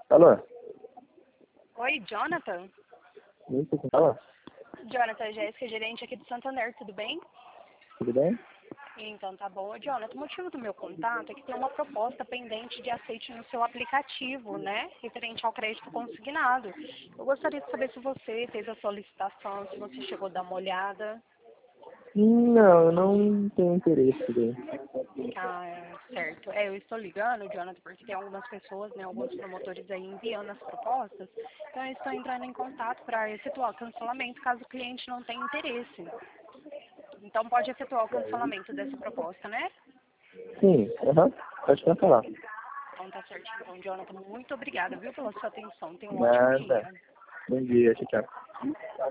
Alô? Oi, Jonathan? Isso, quem fala? Jonathan, Jéssica, gerente aqui do Santander, tudo bem? Tudo bem? Então tá bom. Jonathan, o motivo do meu contato é que tem uma proposta pendente de aceite no seu aplicativo, né? Referente ao crédito consignado. Eu gostaria de saber se você fez a solicitação, se você chegou a dar uma olhada. Não, eu não tenho interesse daí. Ah, certo. Eu estou ligando, Jonathan, porque tem algumas pessoas, né, alguns promotores aí enviando as propostas. Então eu estou entrando em contato para efetuar o cancelamento caso o cliente não tenha interesse. Então pode efetuar o cancelamento dessa proposta, né? Sim, pode cancelar. Então tá certo. Então, Jonathan, muito obrigada, viu, pela sua atenção. Tenha um ótimo Nada. dia. Bom dia, tchau, tchau.